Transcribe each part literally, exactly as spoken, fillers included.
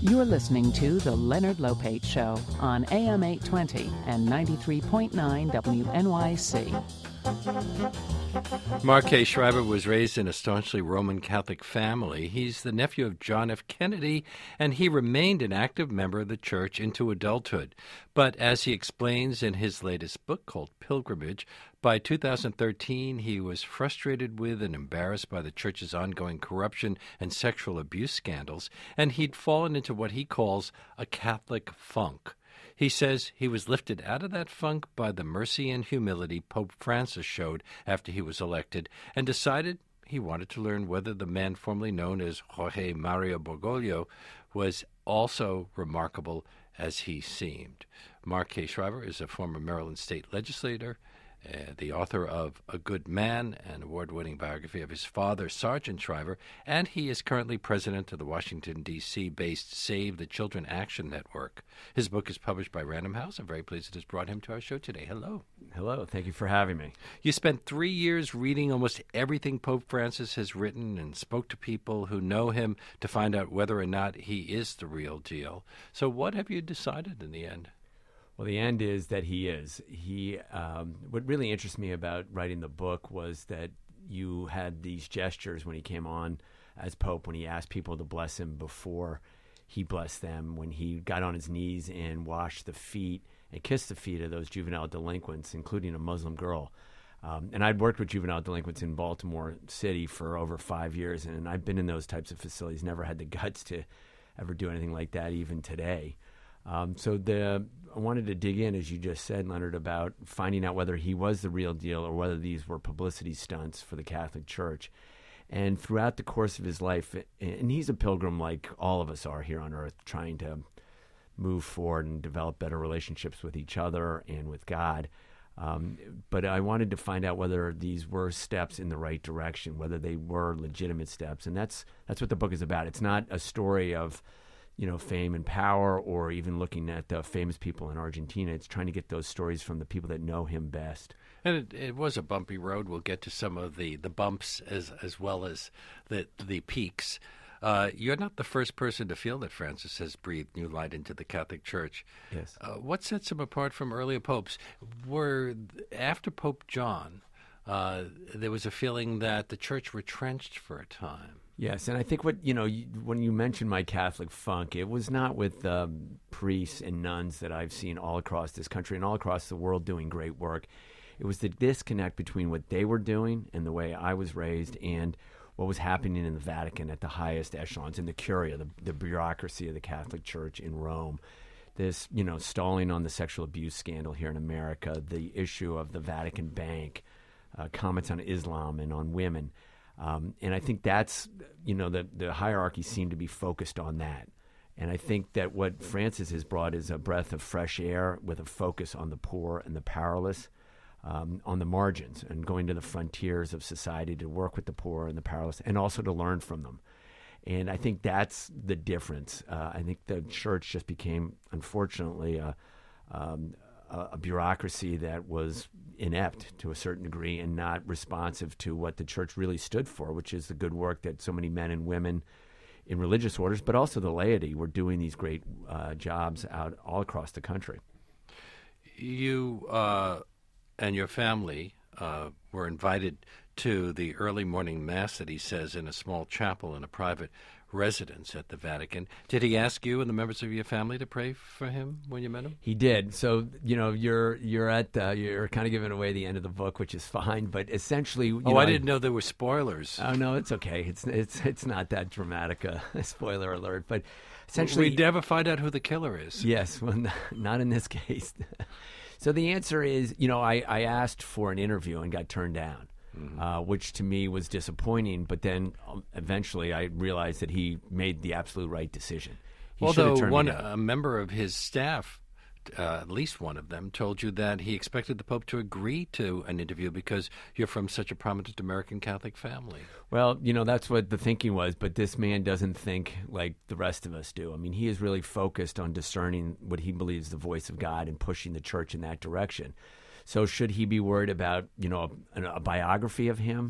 You're listening to The Leonard Lopate Show on A M eight twenty and ninety-three point nine W N Y C. Mark K. Shriver was raised in a staunchly Roman Catholic family. He's the nephew of John F. Kennedy, and he remained an active member of the church into adulthood. But as he explains in his latest book called Pilgrimage, by two thousand thirteen, he was frustrated with and embarrassed by the church's ongoing corruption and sexual abuse scandals, and he'd fallen into what he calls a Catholic funk. He says he was lifted out of that funk by the mercy and humility Pope Francis showed after he was elected, and decided he wanted to learn whether the man formerly known as Jorge Mario Bergoglio was also remarkable as he seemed. Mark K. Shriver is a former Maryland state legislator, Uh, the author of A Good Man, an award-winning biography of his father, Sergeant Shriver, and he is currently president of the Washington, D C-based Save the Children Action Network. His book is published by Random House. I'm very pleased it has brought him to our show today. Hello. Hello. Thank you for having me. You spent three years reading almost everything Pope Francis has written and spoke to people who know him to find out whether or not he is the real deal. So what have you decided in the end? Well, the end is that he is. He. Um, what really interests me about writing the book was that you had these gestures when he came on as Pope, when he asked people to bless him before he blessed them, when he got on his knees and washed the feet and kissed the feet of those juvenile delinquents, including a Muslim girl. Um, and I'd worked with juvenile delinquents in Baltimore City for over five years, and I've been in those types of facilities, never had the guts to ever do anything like that, even today. Um, so the I wanted to dig in, as you just said, Leonard, about finding out whether he was the real deal or whether these were publicity stunts for the Catholic Church. And throughout the course of his life, and he's a pilgrim like all of us are here on earth, trying to move forward and develop better relationships with each other and with God. Um, but I wanted to find out whether these were steps in the right direction, whether they were legitimate steps. And that's that's what the book is about. It's not a story of you know, fame and power, or even looking at the famous people in Argentina. It's trying to get those stories from the people that know him best. And it, it was a bumpy road. We'll get to some of the, the bumps as as well as the the peaks. Uh, you're not the first person to feel that Francis has breathed new light into the Catholic Church. Yes. Uh, what sets him apart from earlier popes? Were after Pope John, uh, there was a feeling that the Church retrenched for a time. Yes, and I think what, you know, you, when you mentioned my Catholic funk, it was not with um, priests and nuns that I've seen all across this country and all across the world doing great work. It was the disconnect between what they were doing and the way I was raised and what was happening in the Vatican at the highest echelons, in the Curia, the, the bureaucracy of the Catholic Church in Rome. This, you know, stalling on the sexual abuse scandal here in America, the issue of the Vatican Bank, uh, comments on Islam and on women. Um, and I think that's, you know, the, the hierarchy seemed to be focused on that. And I think that what Francis has brought is a breath of fresh air with a focus on the poor and the powerless, um, on the margins, and going to the frontiers of society to work with the poor and the powerless, and also to learn from them. And I think that's the difference. Uh, I think the church just became, unfortunately, a, um, a, a bureaucracy that was inept to a certain degree and not responsive to what the church really stood for, which is the good work that so many men and women in religious orders, but also the laity, were doing these great uh, jobs out all across the country. You uh, and your family uh, were invited to the early morning mass that he says in a small chapel in a private residence at the Vatican. Did he ask you and the members of your family to pray for him when you met him? He did. So, you know, you're you're at uh, you're kind of giving away the end of the book, which is fine. But essentially, you oh, know, I didn't know there were spoilers. Oh no, it's okay. It's it's it's not that dramatic a, a spoiler alert. But essentially, we never find out who the killer is. Yes, well, not in this case. So the answer is, you know, I, I asked for an interview and got turned down. Mm-hmm. Uh, which to me was disappointing. But then um, eventually I realized that he made the absolute right decision. He Although one a member of his staff, uh, at least one of them, told you that he expected the Pope to agree to an interview because you're from such a prominent American Catholic family. Well, you know, that's what the thinking was. But this man doesn't think like the rest of us do. I mean, he is really focused on discerning what he believes is the voice of God and pushing the church in that direction. So should he be worried about, you know, a, a biography of him?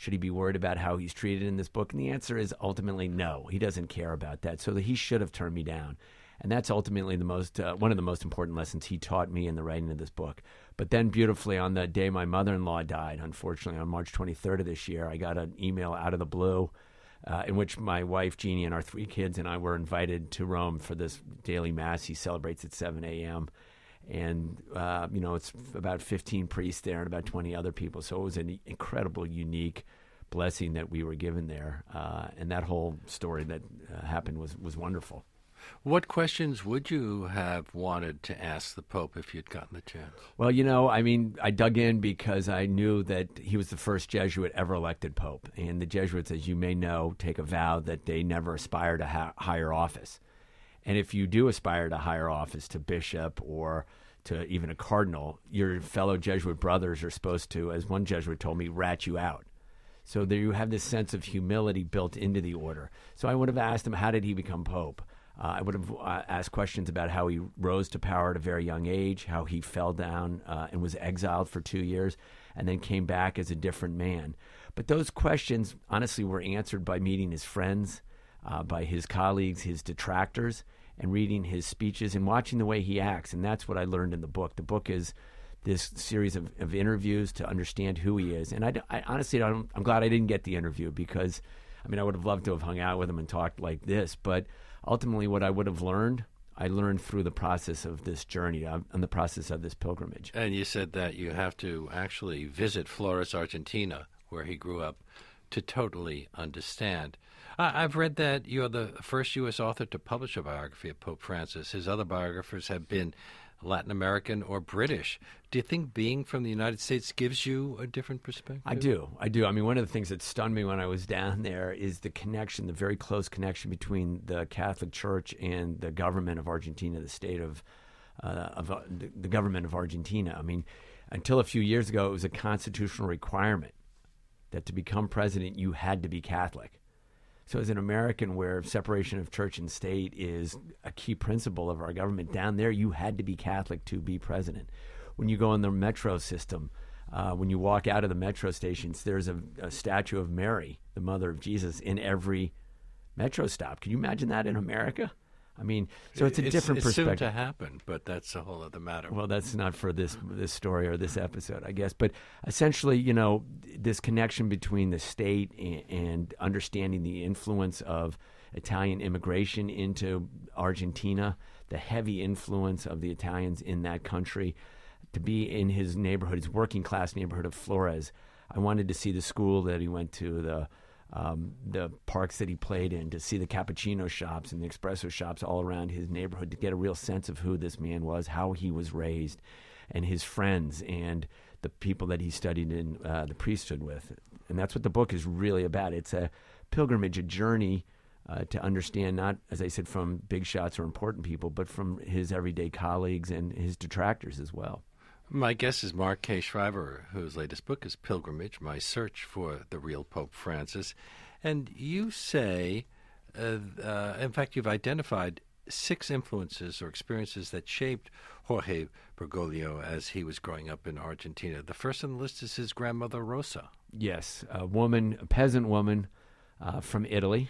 Should he be worried about how he's treated in this book? And the answer is ultimately no. He doesn't care about that. So that he should have turned me down. And that's ultimately the most uh, one of the most important lessons he taught me in the writing of this book. But then beautifully, on the day my mother-in-law died, unfortunately, on March twenty-third of this year, I got an email out of the blue uh, in which my wife, Jeannie, and our three kids and I were invited to Rome for this daily mass he celebrates at seven a.m., and, uh, you know, it's about fifteen priests there and about twenty other people. So it was an incredible, unique blessing that we were given there. Uh, and that whole story that uh, happened was, was wonderful. What questions would you have wanted to ask the Pope if you'd gotten the chance? Well, you know, I mean, I dug in because I knew that he was the first Jesuit ever elected Pope. And the Jesuits, as you may know, take a vow that they never aspire to ha- higher office. And if you do aspire to higher office, to bishop or to even a cardinal, your fellow Jesuit brothers are supposed to, as one Jesuit told me, rat you out. So there you have this sense of humility built into the order. So I would have asked him, how did he become Pope? Uh, I would have uh, asked questions about how he rose to power at a very young age, how he fell down uh, and was exiled for two years, and then came back as a different man. But those questions, honestly, were answered by meeting his friends, uh, by his colleagues, his detractors, and reading his speeches and watching the way he acts. And that's what I learned in the book. The book is this series of, of interviews to understand who he is. And I, I honestly, I don't, I'm glad I didn't get the interview because, I mean, I would have loved to have hung out with him and talked like this. But ultimately, what I would have learned, I learned through the process of this journey uh, and the process of this pilgrimage. And you said that you have to actually visit Flores, Argentina, where he grew up, to totally understand. I- I've read that you're the first U S author to publish a biography of Pope Francis. His other biographers have been Latin American or British. Do you think being from the United States gives you a different perspective? I do. I do. I mean, one of the things that stunned me when I was down there is the connection, the very close connection between the Catholic Church and the government of Argentina, the state of, uh, of uh, the, the government of Argentina. I mean, until a few years ago, it was a constitutional requirement that to become president, you had to be Catholic. So as an American, where separation of church and state is a key principle of our government, down there you had to be Catholic to be president. When you go in the metro system, uh, when you walk out of the metro stations, there's a, a statue of Mary, the mother of Jesus, in every metro stop. Can you imagine that in America? I mean, so it's a it's, different it's perspective. It's soon to happen, but that's a whole other matter. Well, that's not for this this story or this episode, I guess. But essentially, you know, this connection between the state and, and understanding the influence of Italian immigration into Argentina, the heavy influence of the Italians in that country, to be in his neighborhood, his working class neighborhood of Flores. I wanted to see the school that he went to, the Um, the parks that he played in, to see the cappuccino shops and the espresso shops all around his neighborhood, to get a real sense of who this man was, how he was raised, and his friends and the people that he studied in uh, the priesthood with. And that's what the book is really about. It's a pilgrimage, a journey uh, to understand, not, as I said, from big shots or important people, but from his everyday colleagues and his detractors as well. My guest is Mark K. Shriver, whose latest book is Pilgrimage, My Search for the Real Pope Francis. And you say, uh, uh, in fact, you've identified six influences or experiences that shaped Jorge Bergoglio as he was growing up in Argentina. The first on the list is his grandmother, Rosa. Yes, a woman, a peasant woman uh, from Italy,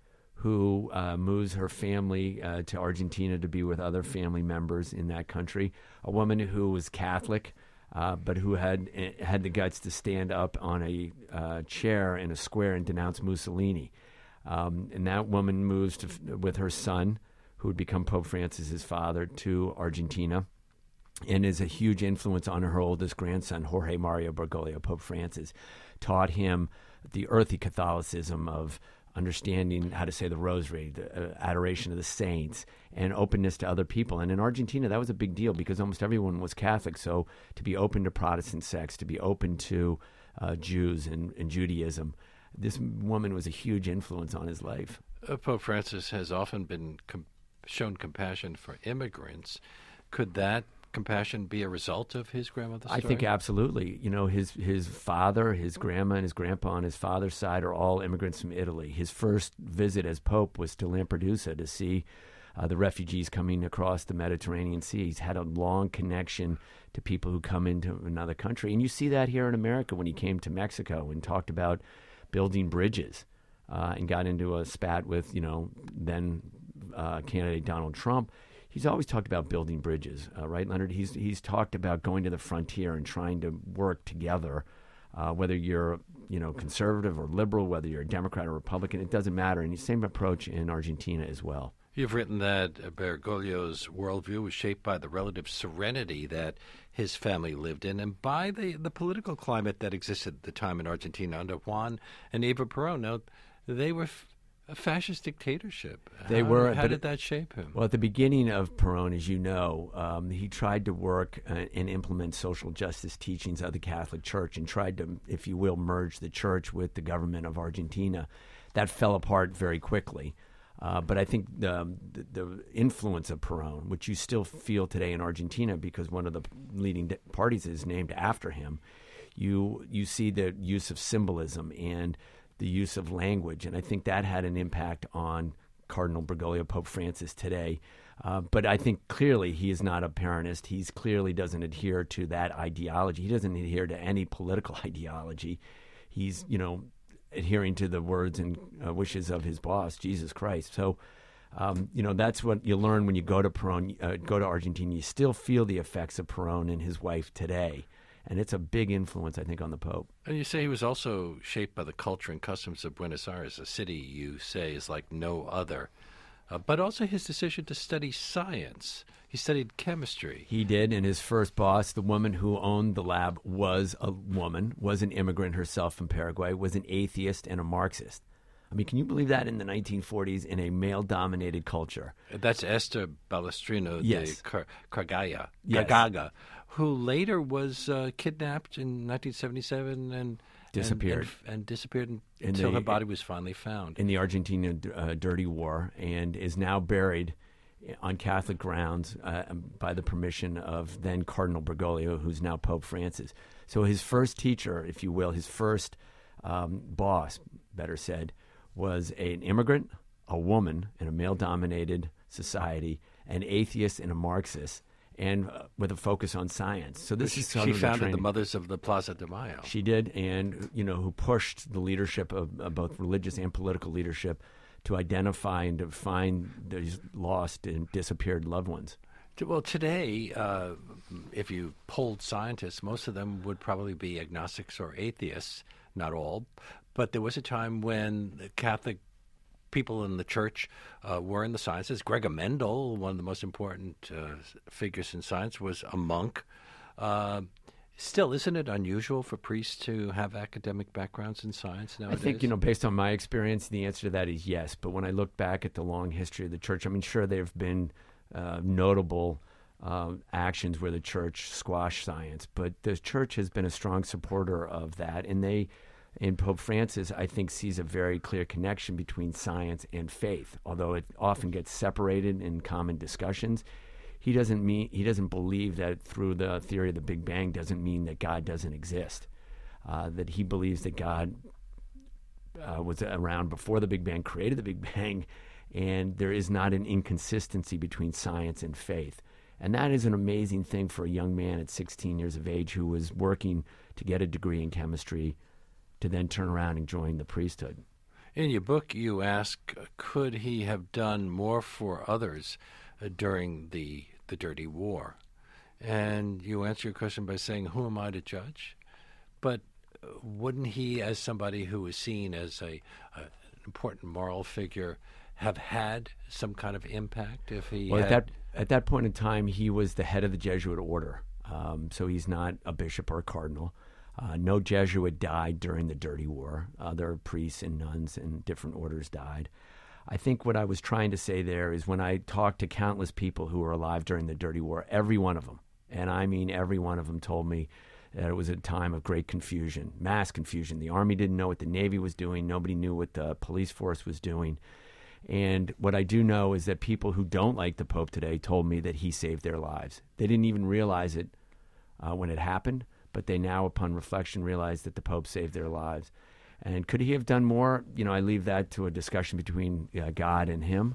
who uh, moves her family uh, to Argentina to be with other family members in that country. A woman who was Catholic, uh, but who had had the guts to stand up on a uh, chair in a square and denounce Mussolini. Um, and that woman moves to, with her son, who would become Pope Francis, his father, to Argentina, and is a huge influence on her oldest grandson, Jorge Mario Bergoglio. Pope Francis taught him the earthy Catholicism of understanding how to say the rosary, the uh, adoration of the saints, and openness to other people. And in Argentina, that was a big deal because almost everyone was Catholic. So to be open to Protestant sects, to be open to uh, Jews and, and Judaism, this woman was a huge influence on his life. Uh, Pope Francis has often been com- shown compassion for immigrants. Could that compassion be a result of his grandmother's story? I think absolutely. You know, his his father, his grandma, and his grandpa on his father's side are all immigrants from Italy. His first visit as Pope was to Lampedusa to see uh, the refugees coming across the Mediterranean Sea. He's had a long connection to people who come into another country. And you see that here in America when he came to Mexico and talked about building bridges uh, and got into a spat with, you know, then uh, candidate Donald Trump. He's always talked about building bridges, uh, right, Leonard? He's he's talked about going to the frontier and trying to work together, uh, whether you're, you know, conservative or liberal, whether you're a Democrat or Republican, it doesn't matter. And the same approach in Argentina as well. You've written that Bergoglio's worldview was shaped by the relative serenity that his family lived in and by the, the political climate that existed at the time in Argentina under Juan and Eva Perón. Now, they were f- a fascist dictatorship. They how, were. How but did that shape him? Well, at the beginning of Perón, as you know, um, he tried to work uh, and implement social justice teachings of the Catholic Church and tried to, if you will, merge the church with the government of Argentina. That fell apart very quickly. Uh, but I think the, the the influence of Perón, which you still feel today in Argentina because one of the leading de- parties is named after him, you you see the use of symbolism and the use of language. And I think that had an impact on Cardinal Bergoglio, Pope Francis today. Uh, but I think clearly he is not a Peronist. He clearly doesn't adhere to that ideology. He doesn't adhere to any political ideology. He's, you know, adhering to the words and uh, wishes of his boss, Jesus Christ. So, um, you know, that's what you learn when you go to Perón, uh, go to Argentina. You still feel the effects of Perón and his wife today. And it's a big influence, I think, on the Pope. And you say he was also shaped by the culture and customs of Buenos Aires, a city you say is like no other. Uh, but also his decision to study science. He studied chemistry. He did, and his first boss, the woman who owned the lab, was a woman, was an immigrant herself from Paraguay, was an atheist and a Marxist. I mean, can you believe that in the nineteen forties in a male-dominated culture? That's Esther Balestrino yes. de Car- Cargaya, yes. Cargaga, who later was uh, kidnapped in nineteen seventy-seven and disappeared and, and, and disappeared until the, her body was finally found in the Argentina uh, Dirty War, and is now buried on Catholic grounds uh, by the permission of then Cardinal Bergoglio, who's now Pope Francis. So his first teacher, if you will, his first um, boss, better said, was an immigrant, a woman in a male-dominated society, an atheist and a Marxist, and uh, with a focus on science. So this she, is sort she of founded the, the Mothers of the Plaza de Mayo. She did, and you know, who pushed the leadership of, of both religious and political leadership to identify and to find these lost and disappeared loved ones. Well, today, uh, if you polled scientists, most of them would probably be agnostics or atheists, not all. But there was a time when the Catholic people in the church uh, were in the sciences. Gregor Mendel, one of the most important uh, figures in science, was a monk. Uh, Still, isn't it unusual for priests to have academic backgrounds in science nowadays? I think, you know, based on my experience, the answer to that is yes. But when I look back at the long history of the church, I mean, sure, there have been uh, notable uh, actions where the church squashed science, but the church has been a strong supporter of that. And they, in Pope Francis, I think, sees a very clear connection between science and faith, although it often gets separated in common discussions. He doesn't mean he doesn't believe that through the theory of the Big Bang doesn't mean that God doesn't exist. Uh, that he believes that God uh, was around before the Big Bang, created the Big Bang, and there is not an inconsistency between science and faith. And that is an amazing thing for a young man at sixteen years of age who was working to get a degree in chemistry to then turn around and join the priesthood. In your book, you ask, could he have done more for others uh, during the the Dirty War? And you answer your question by saying, who am I to judge? But wouldn't he, as somebody who is seen as a, a an important moral figure, have had some kind of impact if he well, had... at that at that point in time, he was the head of the Jesuit order, um, so he's not a bishop or a cardinal. Uh, no Jesuit died during the Dirty War. Other priests and nuns and different orders died. I think what I was trying to say there is when I talked to countless people who were alive during the Dirty War, every one of them, and I mean every one of them, told me that it was a time of great confusion, mass confusion. The Army didn't know what the Navy was doing. Nobody knew what the police force was doing. And what I do know is that people who don't like the Pope today told me that he saved their lives. They didn't even realize it uh, when it happened, but they now, upon reflection, realize that the Pope saved their lives. And could he have done more? You know, I leave that to a discussion between uh, God and him.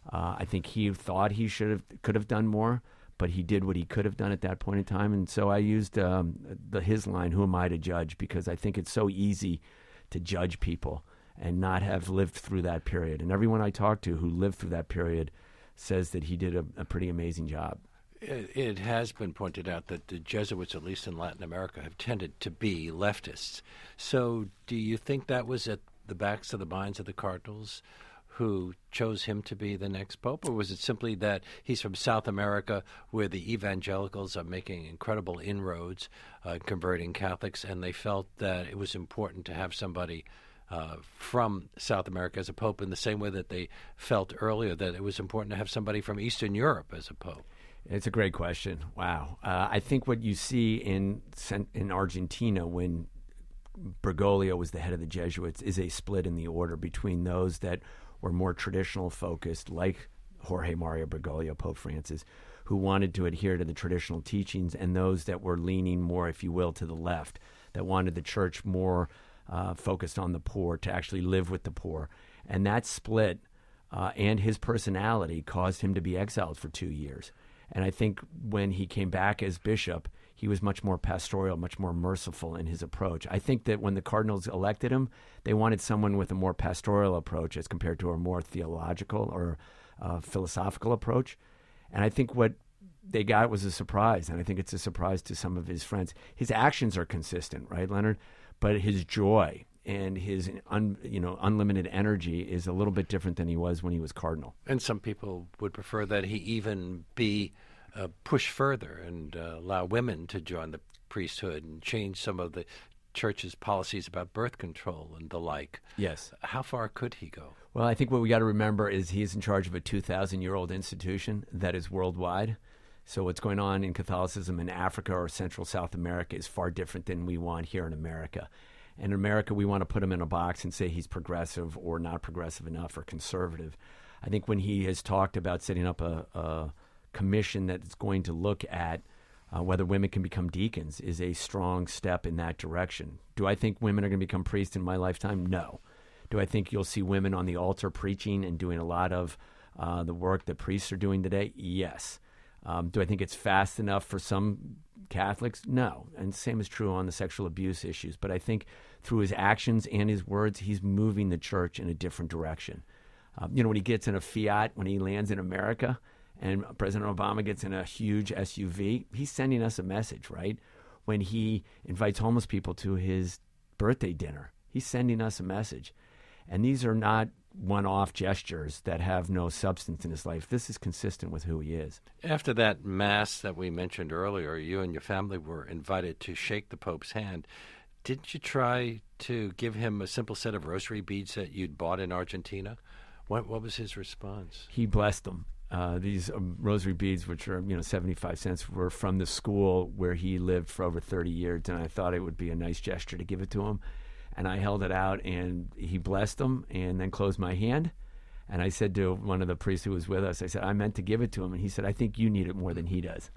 Uh, I think he thought he should have could have done more, but he did what he could have done at that point in time. And so I used um, the his line, "Who am I to judge?" Because I think it's so easy to judge people and not have lived through that period. And everyone I talked to who lived through that period says that he did a, a pretty amazing job. It, it has been pointed out that the Jesuits, at least in Latin America, have tended to be leftists. So do you think that was at the backs of the minds of the cardinals who chose him to be the next pope? Or was it simply that he's from South America, where the evangelicals are making incredible inroads, uh, converting Catholics, and they felt that it was important to have somebody uh, from South America as a pope, in the same way that they felt earlier that it was important to have somebody from Eastern Europe as a pope? It's a great question. Wow. Uh, I think what you see in in Argentina when Bergoglio was the head of the Jesuits is a split in the order between those that were more traditional focused, like Jorge Mario Bergoglio, Pope Francis, who wanted to adhere to the traditional teachings, and those that were leaning more, if you will, to the left, that wanted the church more uh, focused on the poor, to actually live with the poor. And that split uh, and his personality caused him to be exiled for two years. And I think when he came back as bishop, he was much more pastoral, much more merciful in his approach. I think that when the cardinals elected him, they wanted someone with a more pastoral approach as compared to a more theological or uh, philosophical approach. And I think what they got was a surprise, and I think it's a surprise to some of his friends. His actions are consistent, right, Leonard? But his joy and his un, you know unlimited energy is a little bit different than he was when he was cardinal. And some people would prefer that he even be uh, pushed further and uh, allow women to join the priesthood and change some of the church's policies about birth control and the like. Yes. How far could he go? Well, I think what we got to remember is he's in charge of a two thousand year old institution that is worldwide. So what's going on in Catholicism in Africa or Central South America is far different than we want here in America. In America, we want to put him in a box and say he's progressive or not progressive enough or conservative. I think when he has talked about setting up a, a commission that's going to look at uh, whether women can become deacons is a strong step in that direction. Do I think women are going to become priests in my lifetime? No. Do I think you'll see women on the altar preaching and doing a lot of uh, the work that priests are doing today? Yes. Um, do I think it's fast enough for some Catholics? No. And the same is true on the sexual abuse issues. But I think through his actions and his words, he's moving the church in a different direction. Um, you know, when he gets in a Fiat, when he lands in America, and President Obama gets in a huge S U V, he's sending us a message, right? When he invites homeless people to his birthday dinner, he's sending us a message. And these are not one-off gestures that have no substance in his life. This is consistent with who he is. After that mass that we mentioned earlier, you and your family were invited to shake the Pope's hand. Didn't you try to give him a simple set of rosary beads that you'd bought in Argentina? What, what was his response? He blessed them. Uh, these um, rosary beads, which are, you know, seventy-five cents, were from the school where he lived for over thirty years, and I thought it would be a nice gesture to give it to him. And I held it out, and he blessed them and then closed my hand. And I said to one of the priests who was with us, I said, I meant to give it to him. And he said, I think you need it more than he does.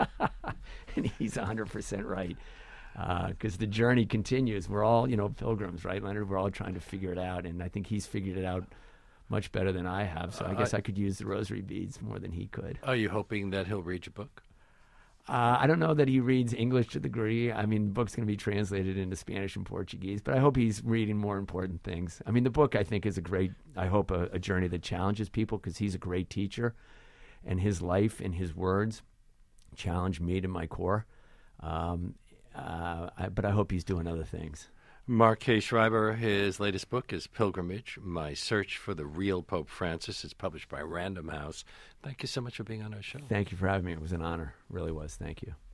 And he's one hundred percent right. Because uh, the journey continues. We're all, you know, pilgrims, right, Leonard? We're all trying to figure it out. And I think he's figured it out much better than I have. So I guess uh, I could use the rosary beads more than he could. Are you hoping that he'll read your book? Uh, I don't know that he reads English to the degree. I mean, the book's going to be translated into Spanish and Portuguese, but I hope he's reading more important things. I mean, the book, I think, is a great, I hope, a, a journey that challenges people because he's a great teacher, and his life and his words challenge me to my core. Um, uh, I, but I hope he's doing other things. Mark K. Schreiber, his latest book is Pilgrimage, My Search for the Real Pope Francis. It's published by Random House. Thank you so much for being on our show. Thank you for having me. It was an honor. It really was. Thank you.